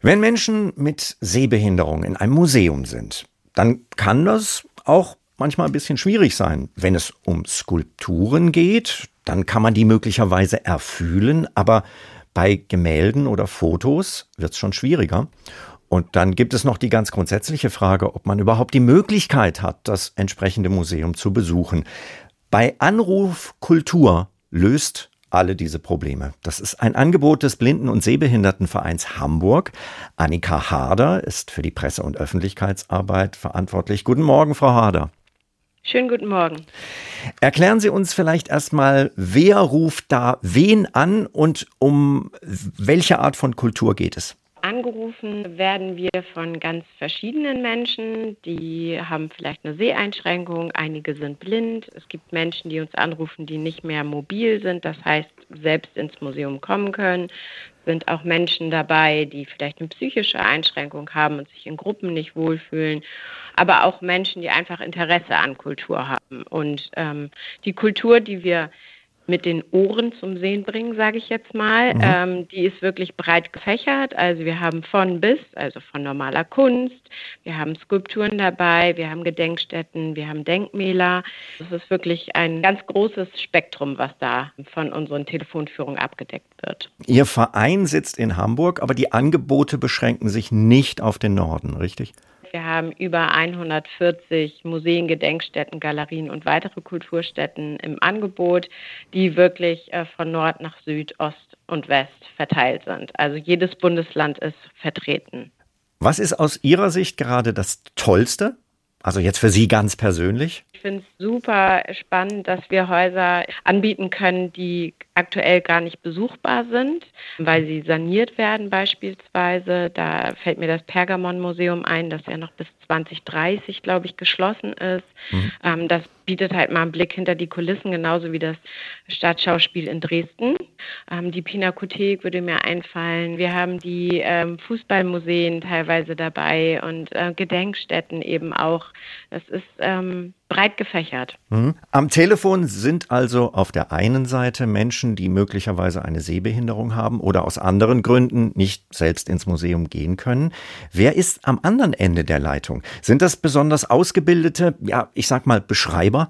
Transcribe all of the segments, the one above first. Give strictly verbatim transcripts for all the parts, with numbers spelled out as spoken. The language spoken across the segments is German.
Wenn Menschen mit Sehbehinderung in einem Museum sind, dann kann das auch manchmal ein bisschen schwierig sein. Wenn es um Skulpturen geht, dann kann man die möglicherweise erfühlen, aber bei Gemälden oder Fotos wird es schon schwieriger. Und dann gibt es noch die ganz grundsätzliche Frage, ob man überhaupt die Möglichkeit hat, das entsprechende Museum zu besuchen. Bei Anruf Kultur löst alle diese Probleme. Das ist ein Angebot des Blinden- und Sehbehindertenvereins Hamburg. Annika Harder ist für die Presse- und Öffentlichkeitsarbeit verantwortlich. Guten Morgen, Frau Harder. Schönen guten Morgen. Erklären Sie uns vielleicht erstmal, wer ruft da wen an und um welche Art von Kultur geht es? Angerufen werden wir von ganz verschiedenen Menschen, die haben vielleicht eine Seheinschränkung, einige sind blind. Es gibt Menschen, die uns anrufen, die nicht mehr mobil sind, das heißt selbst ins Museum kommen können. Es sind auch Menschen dabei, die vielleicht eine psychische Einschränkung haben und sich in Gruppen nicht wohlfühlen, aber auch Menschen, die einfach Interesse an Kultur haben. Und ähm, die Kultur, die wir mit den Ohren zum Sehen bringen, sage ich jetzt mal. Mhm. Ähm, die ist wirklich breit gefächert. Also wir haben von bis, also von normaler Kunst, wir haben Skulpturen dabei, wir haben Gedenkstätten, wir haben Denkmäler. Das ist wirklich ein ganz großes Spektrum, was da von unseren Telefonführungen abgedeckt wird. Ihr Verein sitzt in Hamburg, aber die Angebote beschränken sich nicht auf den Norden, richtig? Wir haben über hundertvierzig Museen, Gedenkstätten, Galerien und weitere Kulturstätten im Angebot, die wirklich von Nord nach Süd, Ost und West verteilt sind. Also jedes Bundesland ist vertreten. Was ist aus Ihrer Sicht gerade das Tollste? Also jetzt für Sie ganz persönlich? Ich finde es super spannend, dass wir Häuser anbieten können, die aktuell gar nicht besuchbar sind, weil sie saniert werden beispielsweise. Da fällt mir das Pergamon-Museum ein, das ja noch bis zwanzig dreißig, glaube ich, geschlossen ist. Mhm. Ähm, das bietet halt mal einen Blick hinter die Kulissen, genauso wie das Stadtschauspiel in Dresden. Ähm, die Pinakothek würde mir einfallen. Wir haben die ähm, Fußballmuseen teilweise dabei und äh, Gedenkstätten eben auch. Das ist ähm, breit gefächert. Mhm. Am Telefon sind also auf der einen Seite Menschen, die möglicherweise eine Sehbehinderung haben oder aus anderen Gründen nicht selbst ins Museum gehen können. Wer ist am anderen Ende der Leitung? Sind das besonders ausgebildete, ja, ich sag mal, Beschreiber?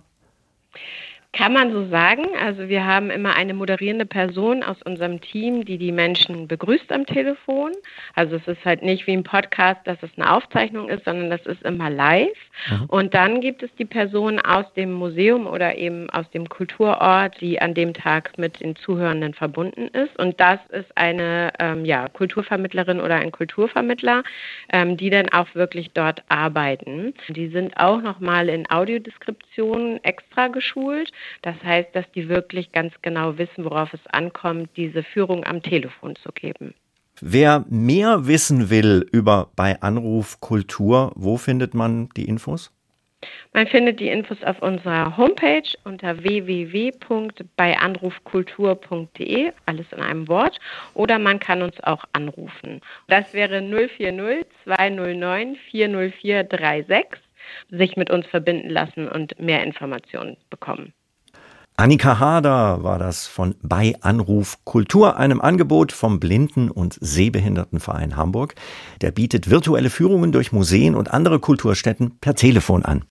Kann man so sagen. Also wir haben immer eine moderierende Person aus unserem Team, die die Menschen begrüßt am Telefon. Also es ist halt nicht wie ein Podcast, dass es eine Aufzeichnung ist, sondern das ist immer live. Mhm. Und dann gibt es die Person aus dem Museum oder eben aus dem Kulturort, die an dem Tag mit den Zuhörenden verbunden ist. Und das ist eine ähm, ja, Kulturvermittlerin oder ein Kulturvermittler, ähm, die dann auch wirklich dort arbeiten. Die sind auch nochmal in Audiodeskription extra geschult. Das heißt, dass die wirklich ganz genau wissen, worauf es ankommt, diese Führung am Telefon zu geben. Wer mehr wissen will über Bei Anruf Kultur, wo findet man die Infos? Man findet die Infos auf unserer Homepage unter w w w punkt bei anruf kultur punkt d e, alles in einem Wort, oder man kann uns auch anrufen. Das wäre null vier null zwei null neun vier null vier drei sechs, sich mit uns verbinden lassen und mehr Informationen bekommen. Annika Harder war das von Bei Anruf Kultur, einem Angebot vom Blinden- und Sehbehindertenverein Hamburg. Der bietet virtuelle Führungen durch Museen und andere Kulturstätten per Telefon an.